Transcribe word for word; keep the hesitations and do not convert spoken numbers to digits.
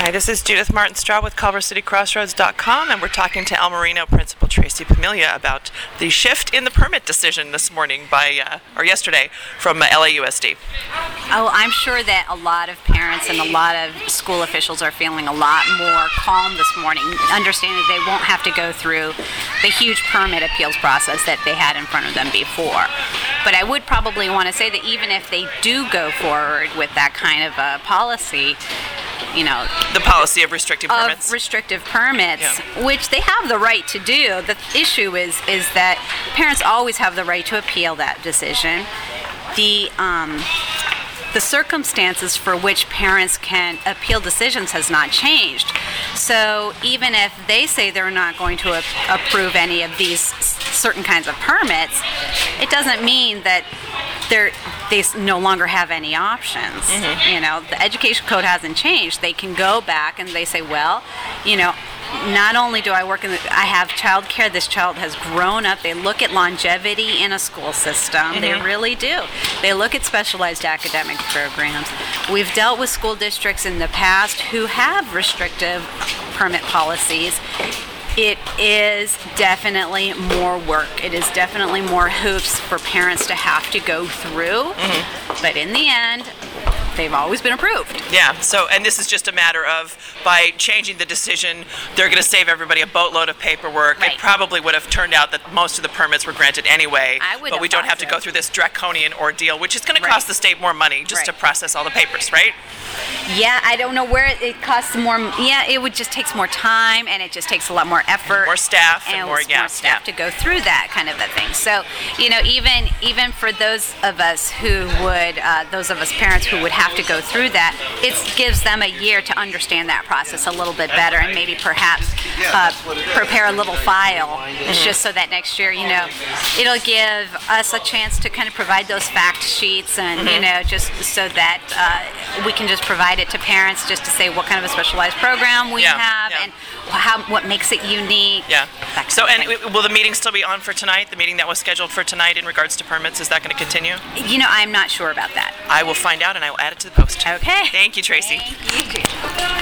Hi, this is Judith Martin Straub with Culver City Crossroads dot com, and we're talking to El Marino Principal Tracy Pamilia about the shift in the permit decision this morning by, uh, or yesterday, from uh, L A U S D. Oh, I'm sure that a lot of parents and a lot of school officials are feeling a lot more calm this morning, understanding they won't have to go through the huge permit appeals process that they had in front of them before. But I would probably want to say that even if they do go forward with that kind of a policy, you know, the policy of restricting permits, of restrictive permits, yeah. which they have the right to do. The issue is is that parents always have the right to appeal that decision. The um, the circumstances for which parents can appeal decisions has not changed. So even if they say they're not going to a- approve any of these certain kinds of permits, it doesn't mean that they're they no longer have any options. Mm-hmm. You know, the education code hasn't changed. They can go back and they say, well, you know, not only do I work in the, I have child care, this child has grown up. They look at longevity in a school system. Mm-hmm. They really do. They look at specialized academic programs. We've dealt with school districts in the past who have restrictive permit policies. It is definitely more work. It is definitely more hoops for parents to have to go through. Mm-hmm. But in the end, they've always been approved. Yeah, so, and this is just a matter of, by changing the decision, they're going to save everybody a boatload of paperwork. Right. It probably would have turned out that most of the permits were granted anyway, I would but have we don't thought have to so. go through this draconian ordeal, which is going to Right. cost the state more money just Right. to process all the papers, right? Yeah, I don't know where it, it costs more. Yeah, it would just takes more time, and it just takes a lot more effort, More staff and, and more, yeah, more staff yeah. to go through that kind of a thing. So, you know, even even for those of us who would, uh, those of us parents who would have to go through that, it gives them a year to understand that process a little bit better, and maybe perhaps uh, prepare a little file. It's just so that next year, you know, it'll give us a chance to kind of provide those fact sheets, and mm-hmm. you know, just so that uh, we can just provide it to parents, just to say what kind of a specialized program we Yeah, have yeah. and how what makes it unique. Yeah. that kind So, of and thing. w- will the meeting still be on for tonight? The meeting that was scheduled for tonight in regards to permits, is that going to continue? You know, I'm not sure about that. I will find out and I will add it to the post. Okay. Thank you, Tracy. Thank you.